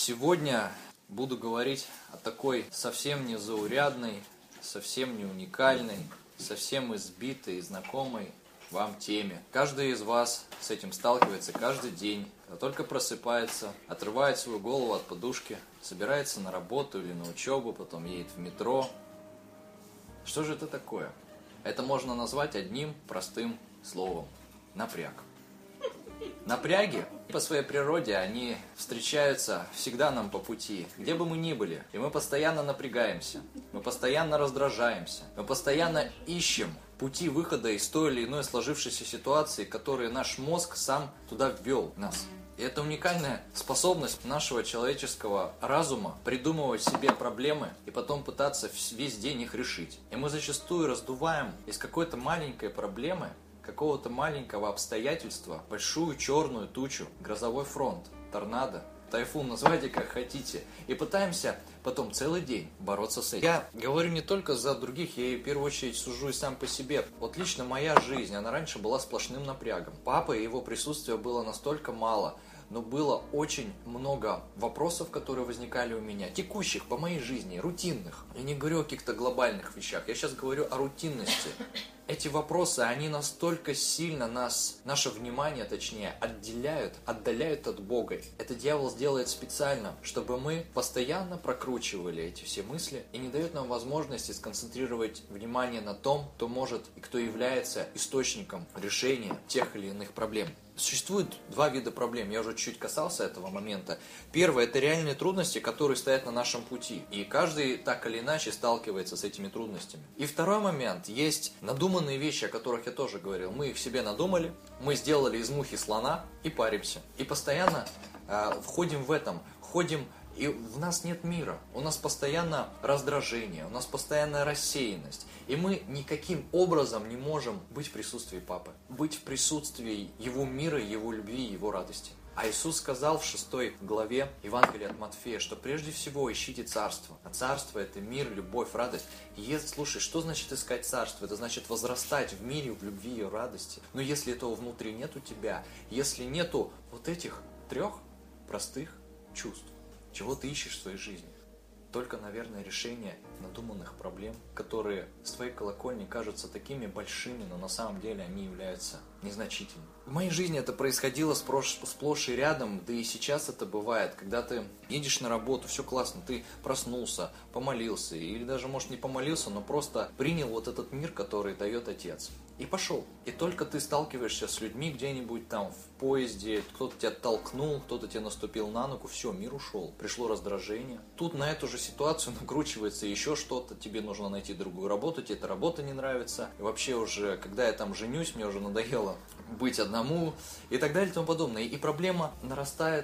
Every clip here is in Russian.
Сегодня буду говорить о такой совсем не заурядной, совсем не уникальной, совсем избитой и знакомой вам теме. Каждый из вас с этим сталкивается каждый день, когда только просыпается, отрывает свою голову от подушки, собирается на работу или на учебу, потом едет в метро. Что же это такое? Это можно назвать одним простым словом – напряг. Напряги по своей природе, они встречаются всегда нам по пути, где бы мы ни были. И мы постоянно напрягаемся, мы постоянно раздражаемся, мы постоянно ищем пути выхода из той или иной сложившейся ситуации, которые наш мозг сам туда ввел нас. И это уникальная способность нашего человеческого разума придумывать себе проблемы и потом пытаться весь день их решить. И мы зачастую раздуваем из какой-то маленькой проблемы, какого-то маленького обстоятельства, большую черную тучу, грозовой фронт, торнадо, тайфун, называйте как хотите, и пытаемся потом целый день бороться с этим. Я говорю не только за других, я и в первую очередь сужу и сам по себе. Вот лично моя жизнь, она раньше была сплошным напрягом. Папа и его присутствия было настолько мало, но было очень много вопросов, которые возникали у меня, текущих по моей жизни, рутинных. Я не говорю о каких-то глобальных вещах, я сейчас говорю о рутинности. Эти вопросы, они настолько сильно наше внимание, точнее, отдаляют от Бога. Это дьявол сделает специально, чтобы мы постоянно прокручивали эти все мысли и не дает нам возможности сконцентрировать внимание на том, кто может и кто является источником решения тех или иных проблем. Существует два вида проблем, я уже чуть касался этого момента. Первое – это реальные трудности, которые стоят на нашем пути. И каждый так или иначе сталкивается с этими трудностями. И второй момент – есть надуманные вещи, о которых я тоже говорил. Мы их себе надумали, мы сделали из мухи слона и паримся. И постоянно входим в этом, и в нас нет мира, у нас постоянно раздражение, у нас постоянная рассеянность. И мы никаким образом не можем быть в присутствии Папы, быть в присутствии Его мира, Его любви, Его радости. А Иисус сказал в 6 главе Евангелия от Матфея, что прежде всего ищите царство. А царство – это мир, любовь, радость. И слушай, что значит искать царство? Это значит возрастать в мире, в любви и радости. Но если этого внутри нет у тебя, если нету вот этих 3 простых чувств, чего ты ищешь в своей жизни? Только, наверное, решение надуманных проблем, которые с твоей колокольни кажутся такими большими, но на самом деле они являются незначительными. В моей жизни это происходило сплошь и рядом, да и сейчас это бывает, когда ты едешь на работу, все классно, ты проснулся, помолился, или даже, может, не помолился, но просто принял вот этот мир, который дает Отец. И пошел. И только ты сталкиваешься с людьми где-нибудь там в поезде, кто-то тебя толкнул, кто-то тебе наступил на ногу, все, мир ушел. Пришло раздражение. Тут на эту же ситуацию накручивается еще что-то, тебе нужно найти другую работу, тебе эта работа не нравится. И вообще уже, когда я там женюсь, мне уже надоело быть одному и так далее и тому подобное. И проблема нарастает,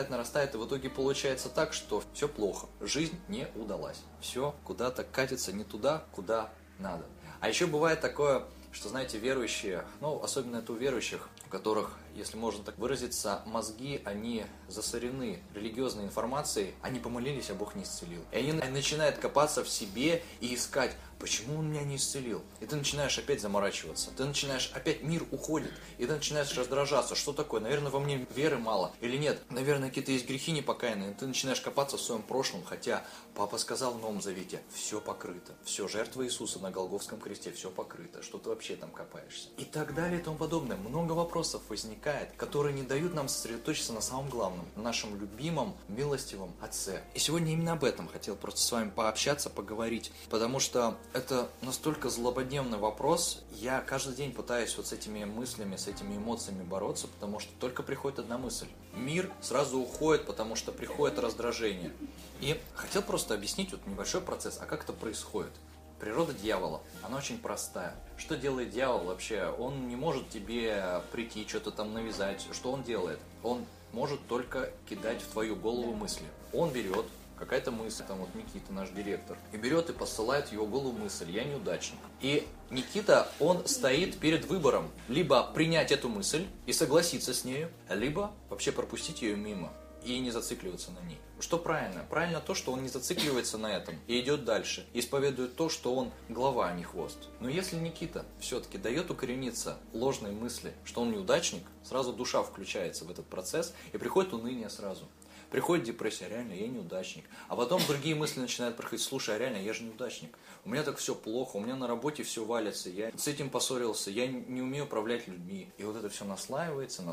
и в итоге получается так, что все плохо. Жизнь не удалась. Все куда-то катится не туда, куда надо. А еще бывает такое, что, знаете, верующие, особенно это у верующих, у которых, если можно так выразиться, мозги, они засорены религиозной информацией, они помолились, а Бог не исцелил. И они начинают копаться в себе и искать, почему он меня не исцелил. И ты начинаешь опять заморачиваться, опять мир уходит, и ты начинаешь раздражаться, что такое, наверное, во мне веры мало, или нет, наверное, какие-то есть грехи непокаянные, и ты начинаешь копаться в своем прошлом, хотя Папа сказал в Новом Завете, все покрыто, все, жертва Иисуса на Голгофском кресте, все покрыто, что ты вообще там копаешься. И так далее и тому подобное. Много вопросов возникает, которые не дают нам сосредоточиться на самом главном, на нашем любимом, милостивом Отце. И сегодня именно об этом хотел просто с вами пообщаться, поговорить, потому что это настолько злободневный вопрос, я каждый день пытаюсь вот с этими мыслями, с этими эмоциями бороться, потому что только приходит одна мысль. Мир сразу уходит, потому что приходит раздражение. И хотел просто объяснить вот небольшой процесс, а как это происходит. Природа дьявола, она очень простая. Что делает дьявол вообще? Он не может тебе прийти, что-то там навязать. Что он делает? Он может только кидать в твою голову мысли. Он берет какая-то мысль, там вот Никита, наш директор, и берет и посылает в его голову мысль, я неудачник. И Никита, он стоит перед выбором, либо принять эту мысль и согласиться с нею, либо вообще пропустить ее мимо и не зацикливаться на ней. Что правильно? Правильно то, что он не зацикливается на этом и идет дальше, и исповедует то, что он глава, а не хвост. Но если Никита все-таки дает укорениться ложной мысли, что он неудачник, сразу душа включается в этот процесс и приходит уныние сразу. Приходит депрессия, реально, я неудачник. А потом другие мысли начинают проходить, слушай, а реально, я же неудачник. У меня так все плохо, у меня на работе все валится, я с этим поссорился, я не умею управлять людьми. И вот это все наслаивается.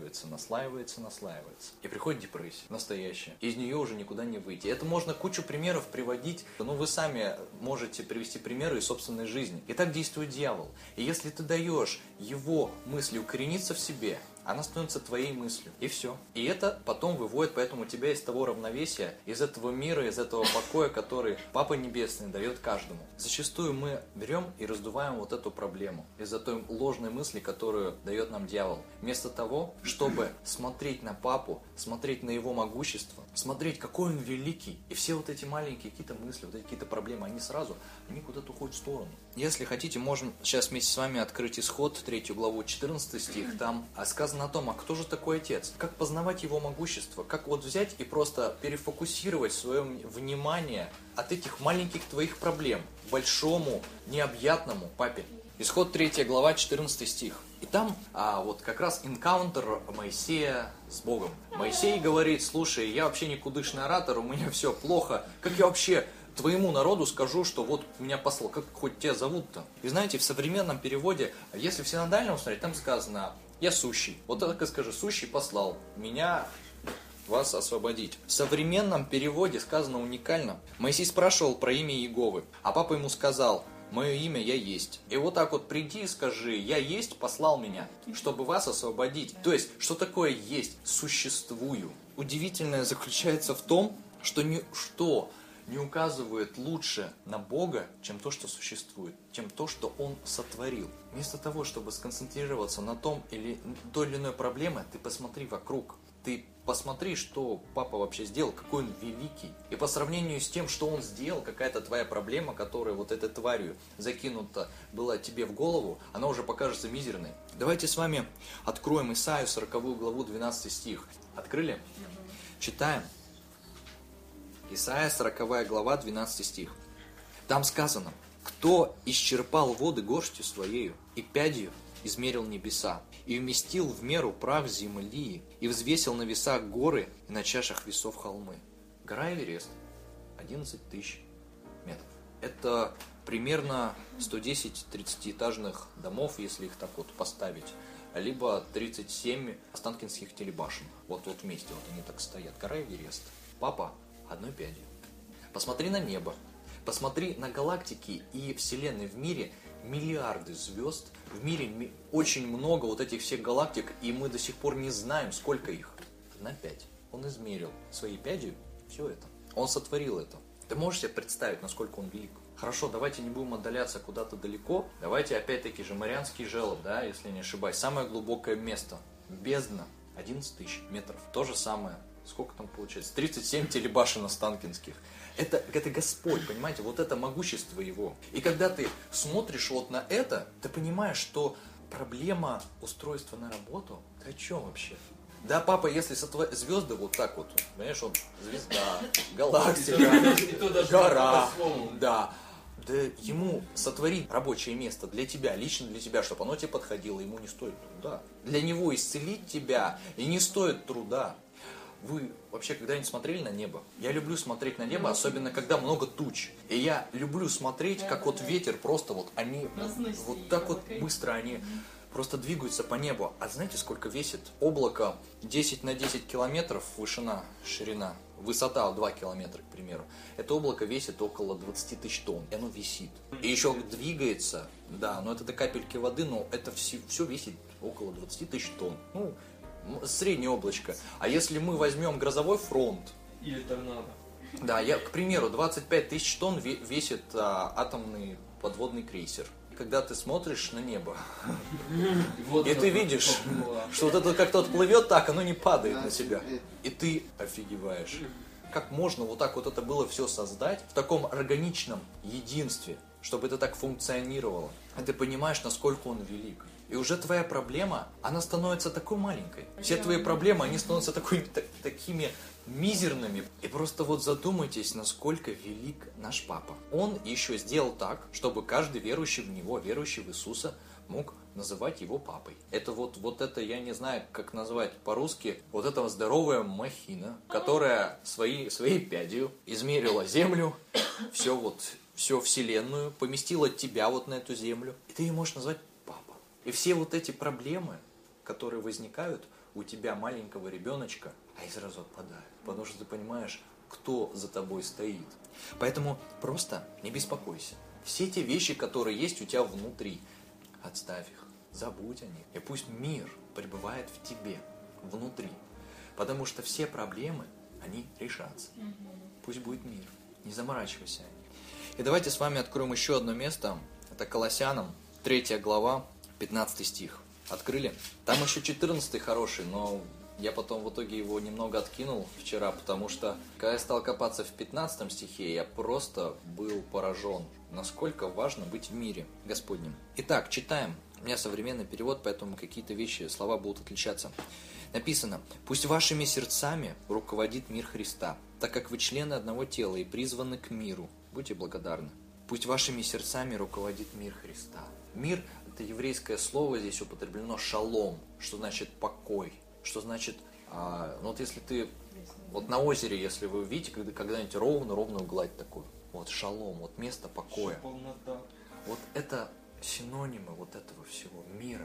И приходит депрессия настоящая. Из нее уже никуда не выйти. Это можно кучу примеров приводить, но вы сами можете привести примеры из собственной жизни. И так действует дьявол. И если ты даешь его мысли укорениться в себе, она становится твоей мыслью. И все. И это потом выводит, поэтому тебя из того равновесия, из этого мира, из этого покоя, который Папа Небесный дает каждому. Зачастую мы берем и раздуваем вот эту проблему из-за той ложной мысли, которую дает нам дьявол. Вместо того, чтобы смотреть на Папу, смотреть на его могущество, смотреть, какой он великий. И все вот эти маленькие какие-то мысли, вот эти какие-то проблемы, они куда-то уходят в сторону. Если хотите, можем сейчас вместе с вами открыть Исход, 3 главу, 14 стих. Там сказано о том, а кто же такой Отец? Как познавать его могущество? Как вот взять и просто перефокусировать свое внимание от этих маленьких твоих проблем к большому, необъятному Папе. Исход 3 глава, 14 стих. И там вот как раз энкаунтер Моисея с Богом. Моисей говорит, слушай, я вообще никудышный оратор, у меня все плохо. Как я вообще твоему народу скажу, что вот меня послал, как хоть тебя зовут-то? И знаете, в современном переводе, если в синодальном смотреть, там сказано, я сущий. Вот так и скажи, сущий послал меня вас освободить. В современном переводе сказано уникально. Моисей спрашивал про имя Иеговы, а папа ему сказал, мое имя я есть. И вот так вот приди и скажи, я есть, послал меня, чтобы вас освободить. То есть, что такое есть? Существую. Удивительное заключается в том, что ничто не указывает лучше на Бога, чем то, что существует, чем то, что Он сотворил. Вместо того, чтобы сконцентрироваться на той или иной проблеме, ты посмотри вокруг. Ты посмотри, что Папа вообще сделал, какой он великий. И по сравнению с тем, что он сделал, какая-то твоя проблема, которая вот этой тварью закинута была тебе в голову, она уже покажется мизерной. Давайте с вами откроем Исаию 40 главу 12 стих. Открыли? Читаем. Исайя 40 глава 12 стих. Там сказано, кто исчерпал воды горстью своею и пядью измерил небеса, и вместил в меру прах земли, и взвесил на весах горы, и на чашах весов холмы. Гора Эверест, 11 тысяч метров. Это примерно 110 30-этажных домов, если их так вот поставить, либо 37 останкинских телебашен. Вот вместе, вот они так стоят. Гора Эверест. Папа одной пядью. Посмотри на небо. Посмотри на галактики и вселенной. В мире миллиарды звезд. В мире очень много вот этих всех галактик, и мы до сих пор не знаем, сколько их. На 5. Он измерил своей пядью все это. Он сотворил это. Ты можешь себе представить, насколько он велик? Хорошо, давайте не будем отдаляться куда-то далеко. Давайте опять-таки же Марианский желоб, да, если не ошибаюсь. Самое глубокое место. Бездна. 11 тысяч метров. То же самое. Сколько там получается? 37 телебашен останкинских. Это Господь, понимаете? Вот это могущество Его. И когда ты смотришь вот на это, ты понимаешь, что проблема устройства на работу, ты о чем вообще? Да, Папа, если звезды вот так вот, понимаешь, он звезда, галактика, гора, да. Да ему сотворить рабочее место для тебя, лично для тебя, чтобы оно тебе подходило, ему не стоит труда. Для него исцелить тебя и не стоит труда. Вы вообще когда-нибудь смотрели на небо? Я люблю смотреть на небо, особенно когда много туч. И я люблю смотреть, как вот ветер просто вот они вот так вот быстро они просто двигаются по небу. А знаете, сколько весит облако? 10 на 10 километров вышина, ширина, высота 2 километра, к примеру. Это облако весит около 20 тысяч тонн, и оно висит. И еще двигается, да, но это до капельки воды, но это все весит около 20 тысяч тонн. Ну, среднее облачко. А если мы возьмем грозовой фронт... Или торнадо. Да, к примеру, 25 тысяч тонн весит атомный подводный крейсер. Когда ты смотришь на небо, и ты видишь, что вот это как-то плывет так, оно не падает на тебя. И ты офигеваешь. Как можно вот так вот это было все создать в таком органичном единстве, чтобы это так функционировало. И ты понимаешь, насколько он велик. И уже твоя проблема, она становится такой маленькой. Все твои проблемы, они становятся такими мизерными. И просто вот задумайтесь, насколько велик наш Папа. Он еще сделал так, чтобы каждый верующий в Него, верующий в Иисуса, мог называть его папой. Это вот это, я не знаю, как назвать по-русски, вот эта здоровая махина, которая своей пядью измерила землю, всю вселенную, поместила тебя вот на эту землю, и ты ее можешь назвать папа. И все вот эти проблемы, которые возникают у тебя, маленького ребеночка, они сразу отпадают, потому что ты понимаешь, кто за тобой стоит. Поэтому просто не беспокойся. Все те вещи, которые есть у тебя внутри, отставь их, забудь о них. И пусть мир пребывает в тебе, внутри. Потому что все проблемы, они решатся. Пусть будет мир. Не заморачивайся о них. И давайте с вами откроем еще одно место. Это Колоссянам, 3 глава, 15 стих. Открыли? Там еще 14 хороший, но я потом в итоге его немного откинул вчера, потому что, когда я стал копаться в 15 стихе, я просто был поражен, насколько важно быть в мире Господнем. Итак, читаем. У меня современный перевод, поэтому какие-то вещи, слова будут отличаться. Написано: «Пусть вашими сердцами руководит мир Христа, так как вы члены одного тела и призваны к миру». Будьте благодарны. Пусть вашими сердцами руководит мир Христа. Мир – это еврейское слово, здесь употреблено шалом, что значит покой. Что значит, вот если ты, вот на озере, если вы увидите когда-нибудь ровную гладь такую, вот шалом, вот место покоя. Вот это синонимы вот этого всего мира.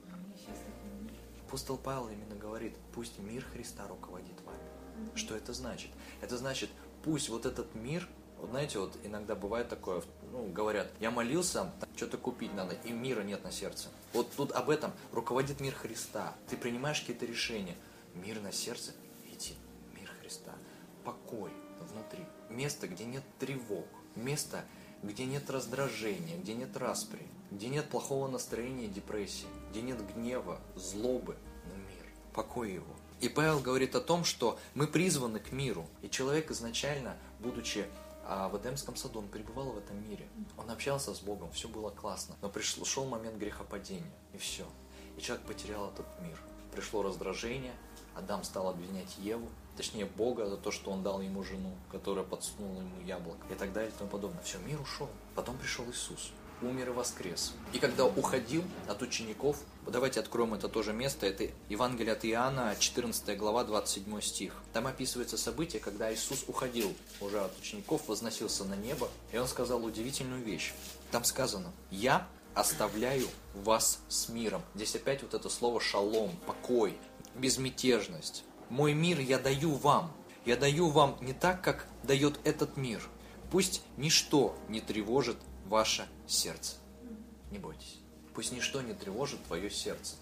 Апостол Павел именно говорит: пусть мир Христа руководит вами. Что это значит? Это значит, пусть вот этот мир, вот знаете, вот иногда бывает такое, говорят, я молился, что-то купить надо, и мира нет на сердце. Вот тут об этом руководит мир Христа. Ты принимаешь какие-то решения. Мир на сердце, иди, мир Христа. Покой внутри. Место, где нет тревог. Место, где нет раздражения, где нет распри, где нет плохого настроения и депрессии, где нет гнева, злобы, но мир. Покой его. И Павел говорит о том, что мы призваны к миру. И человек изначально, будучи в Эдемском саду, он пребывал в этом мире. Он общался с Богом, все было классно. Но шел момент грехопадения, и все. И человек потерял этот мир. Пришло раздражение, Адам стал обвинять Еву, точнее Бога, за то, что он дал ему жену, которая подсунула ему яблоко, и так далее и тому подобное. Все, мир ушел. Потом пришел Иисус, умер и воскрес. И когда уходил от учеников, давайте откроем это тоже место, это Евангелие от Иоанна, 14 глава, 27 стих. Там описывается событие, когда Иисус уходил уже от учеников, возносился на небо, и Он сказал удивительную вещь. Там сказано: «Я оставляю вас с миром». Здесь опять вот это слово шалом, покой, безмятежность. «Мой мир я даю вам». Я даю вам не так, как дает этот мир. Пусть ничто не тревожит ваше сердце. Не бойтесь. Пусть ничто не тревожит твое сердце.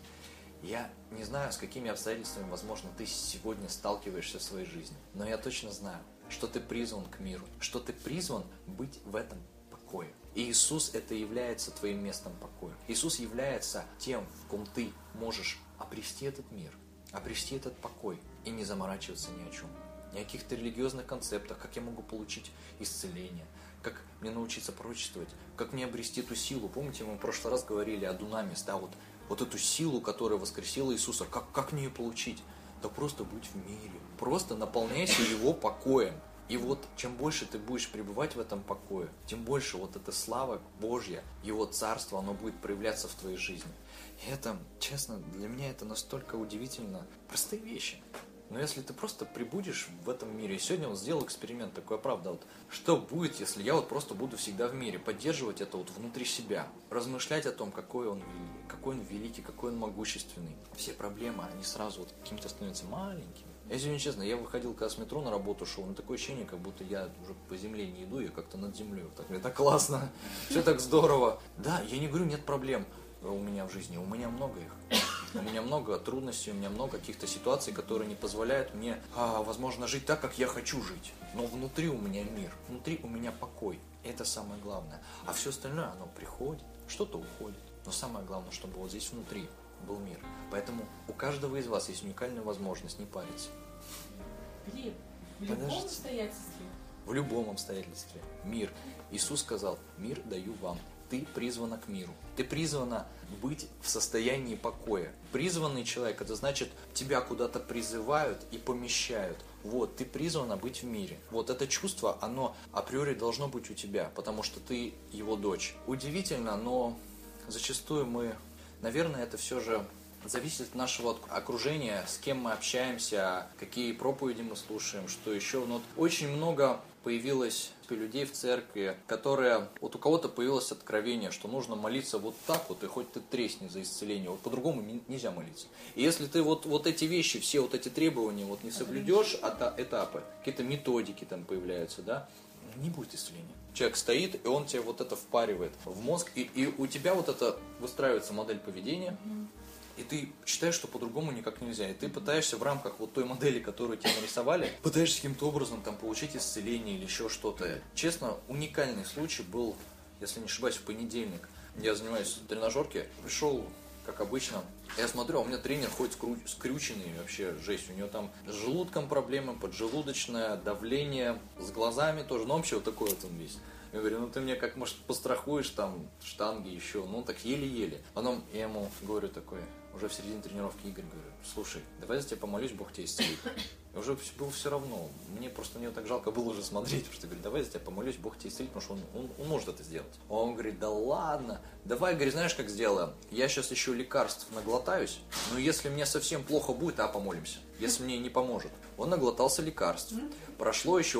Я не знаю, с какими обстоятельствами, возможно, ты сегодня сталкиваешься в своей жизни, но я точно знаю, что ты призван к миру, что ты призван быть в этом покое. И Иисус это является твоим местом покоя. Иисус является тем, в ком ты можешь обрести этот мир, обрести этот покой и не заморачиваться ни о чем. Ни о каких-то религиозных концептах, как я могу получить исцеление, как мне научиться пророчествовать, как мне обрести эту силу. Помните, мы в прошлый раз говорили о Дунамис, да, вот эту силу, которая воскресила Иисуса, как мне ее получить? Да просто будь в мире, просто наполняйся Его покоем. И вот чем больше ты будешь пребывать в этом покое, тем больше вот эта слава Божья, Его Царство, оно будет проявляться в твоей жизни. И это, честно, для меня это настолько удивительно. Простые вещи. Но если ты просто пребудешь в этом мире, и сегодня вот сделал эксперимент такой, правда, вот, что будет, если я вот просто буду всегда в мире, поддерживать это вот внутри себя, размышлять о том, какой он великий, какой он могущественный. Все проблемы, они сразу вот какими-то становятся маленькими. Я сегодня, честно, я выходил, когда с метро на работу шел, такое ощущение, как будто я уже по земле не иду, я как-то над землей. Вот так, это классно, все так здорово. Да, я не говорю, нет проблем у меня в жизни, у меня много их. У меня много трудностей, у меня много каких-то ситуаций, которые не позволяют мне, возможно, жить так, как я хочу жить. Но внутри у меня мир, внутри у меня покой. Это самое главное. А все остальное, оно приходит, что-то уходит. Но самое главное, чтобы вот здесь внутри был мир. Поэтому у каждого из вас есть уникальная возможность не париться. Глеб, в любом обстоятельстве? В любом обстоятельстве. Мир. Иисус сказал: «Мир даю вам». Ты призвана к миру. Ты призвана быть в состоянии покоя. Призванный человек, это значит, тебя куда-то призывают и помещают. Вот, ты призвана быть в мире. Вот это чувство, оно априори должно быть у тебя, потому что ты его дочь. Удивительно, но зачастую мы наверное, это все же зависит от нашего окружения, с кем мы общаемся, какие проповеди мы слушаем, что еще. Но вот очень много появилось людей в церкви, которые, вот у кого-то появилось откровение, что нужно молиться вот так вот, и хоть ты тресни за исцеление, вот по-другому нельзя молиться. И если ты вот эти вещи, все вот эти требования вот не соблюдешь, этапы, какие-то методики там появляются, да, не будет исцеления. Человек стоит, и он тебе вот это впаривает в мозг, и у тебя вот это выстраивается модель поведения, и ты считаешь, что по-другому никак нельзя. И ты пытаешься в рамках вот той модели, которую тебе нарисовали, пытаешься каким-то образом там получить исцеление или еще что-то. Честно, уникальный случай был, если не ошибаюсь, в понедельник. Я занимаюсь в тренажерке, пришел, как обычно. Я смотрю, а у меня тренер ходит скрюченный, вообще жесть. У него там с желудком проблемы, поджелудочное, давление, с глазами тоже. Ну, вообще вот такой вот он весь. Я говорю, ну ты мне как, может, пострахуешь там штанги еще, ну так еле-еле. Потом я ему говорю такой, уже в середине тренировки, Игорь, говорю, слушай, давай за тебя помолюсь, Бог тебя исцелит. И уже было все равно, мне просто на него так жалко было уже смотреть, потому что, говорю, давай за тебя помолюсь, Бог тебя исцелит, потому что он может это сделать. Он говорит, да ладно, давай, говорит, знаешь, как сделаем? Я сейчас еще лекарств наглотаюсь, но если мне совсем плохо будет, помолимся, если мне не поможет. Он наглотался лекарств. Прошло еще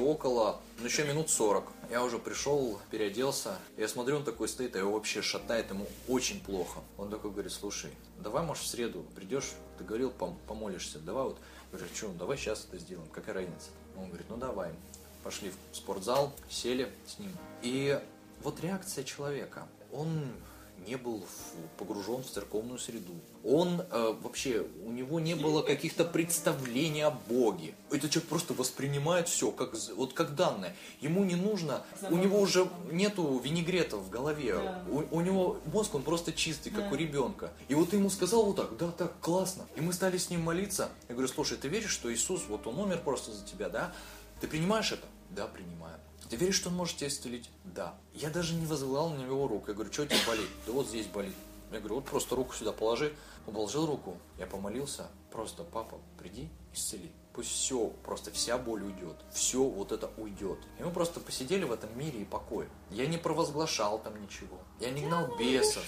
еще минут 40. Я уже пришел, переоделся. Я смотрю, он такой стоит, а его вообще шатает, ему очень плохо. Он такой говорит, слушай, давай, может, в среду придешь, ты говорил, помолишься, давай вот. Я говорю, что, давай сейчас это сделаем, какая разница? Он говорит, ну давай. Пошли в спортзал, сели с ним. И вот реакция человека. Он не был погружен в церковную среду. Он вообще, у него не было каких-то представлений о Боге. Этот человек просто воспринимает все как данное. Ему не нужно, у него уже нету винегрета в голове. Да. У него мозг, он просто чистый, как у ребенка. И вот ты ему сказал вот так, да, так, классно. И мы стали с ним молиться. Я говорю, слушай, ты веришь, что Иисус, вот он умер просто за тебя, да? Ты принимаешь это? Да, принимаю. Ты веришь, что он может тебя исцелить? Да. Я даже не возлагал на него руку. Я говорю, что тебе болит? Да вот здесь болит. Я говорю, вот просто руку сюда положи. Он положил руку. Я помолился. Просто, папа, приди, исцели. Пусть все, просто вся боль уйдет. Все вот это уйдет. И мы просто посидели в этом мире и покое. Я не провозглашал там ничего. Я не гнал бесов.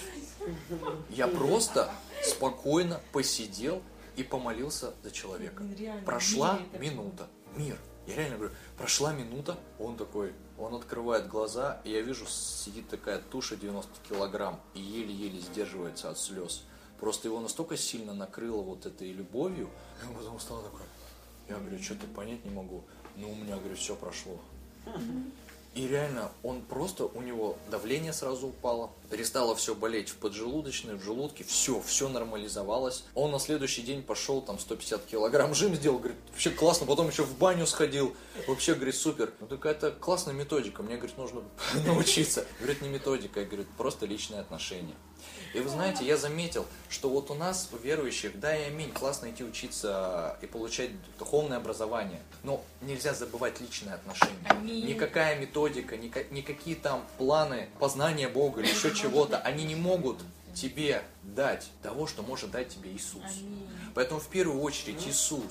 Я просто спокойно посидел и помолился за человека. Прошла минута. Мир. Я реально говорю, прошла минута, он такой, он открывает глаза, и я вижу, сидит такая туша 90 килограмм, и еле-еле сдерживается от слез. Просто его настолько сильно накрыло вот этой любовью, и он потом стал такой, я говорю, что-то понять не могу, но у меня, говорю, все прошло. И реально, он просто, у него давление сразу упало, перестало все болеть в поджелудочной, в желудке, все нормализовалось. Он на следующий день пошел, там, 150 килограмм жим сделал, говорит, вообще классно, потом еще в баню сходил, вообще, говорит, супер. Ну, такая это классная методика, мне, говорит, нужно научиться. Говорит, не методика, я говорю, просто личные отношения. И вы знаете, я заметил, что вот у нас, у верующих, да и аминь, классно идти учиться и получать духовное образование, но нельзя забывать личные отношения. Аминь. Никакая методика, никакие там планы познания Бога или еще чего-то, они не могут тебе дать того, что может дать тебе Иисус. Аминь. Поэтому в первую очередь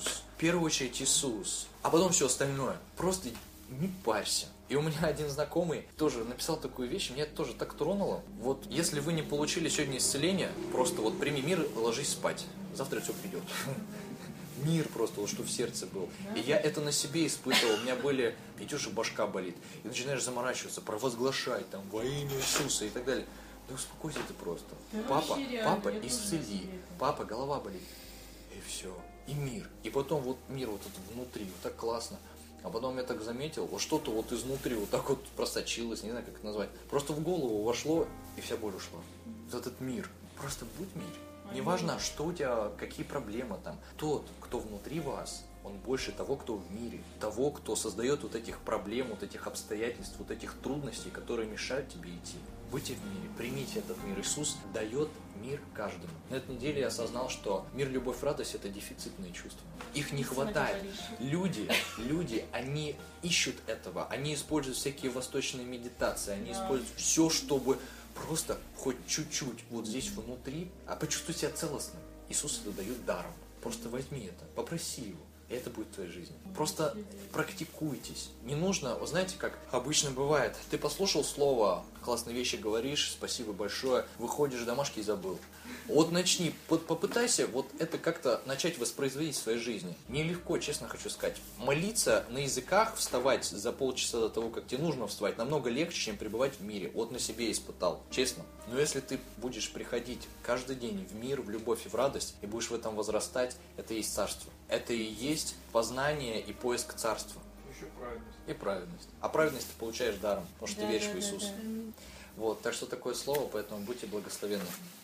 Иисус, а потом все остальное. Просто не парься. И у меня один знакомый тоже написал такую вещь, меня это тоже так тронуло. Вот если вы не получили сегодня исцеление, просто вот прими мир и ложись спать. Завтра все придет. Мир просто, вот что в сердце был. И я это на себе испытывал. У меня были, идешь и башка болит. И начинаешь заморачиваться, провозглашать там во имя Иисуса и так далее. Да успокойся ты просто. Папа, исцели. Папа, голова болит. И все. И мир. И потом вот мир вот этот внутри, вот так классно. А потом я так заметил, вот что-то вот изнутри вот так вот просочилось, не знаю, как это назвать. Просто в голову вошло, и вся боль ушла. Вот этот мир. Просто будь в мире. Неважно, что у тебя, какие проблемы там. Тот, кто внутри вас, он больше того, кто в мире. Того, кто создает вот этих проблем, вот этих обстоятельств, вот этих трудностей, которые мешают тебе идти. Будьте в мире, примите этот мир. Иисус дает мир каждому. На этой неделе я осознал, что мир, любовь, радость – это дефицитные чувства. Их не хватает. Люди, они ищут этого. Они используют всякие восточные медитации. Они используют все, чтобы просто хоть чуть-чуть вот здесь внутри, почувствуй себя целостным. Иисус это дает даром. Просто возьми это, попроси его. И это будет в твоей жизни. Просто практикуйтесь. Не нужно, вы знаете, как обычно бывает, ты послушал слово, классные вещи говоришь, спасибо большое, выходишь домашки и забыл. Вот начни, попытайся вот это как-то начать воспроизводить в своей жизни. Нелегко, честно хочу сказать. Молиться на языках, вставать за полчаса до того, как тебе нужно вставать, намного легче, чем пребывать в мире. Вот на себе испытал, честно. Но если ты будешь приходить каждый день в мир, в любовь и в радость, и будешь в этом возрастать, это и есть царство. Это и есть познание и поиск царства. Еще правильность. И праведность. А праведность ты получаешь даром, потому что ты веришь в Иисуса. Вот, так что такое слово, поэтому будьте благословенны.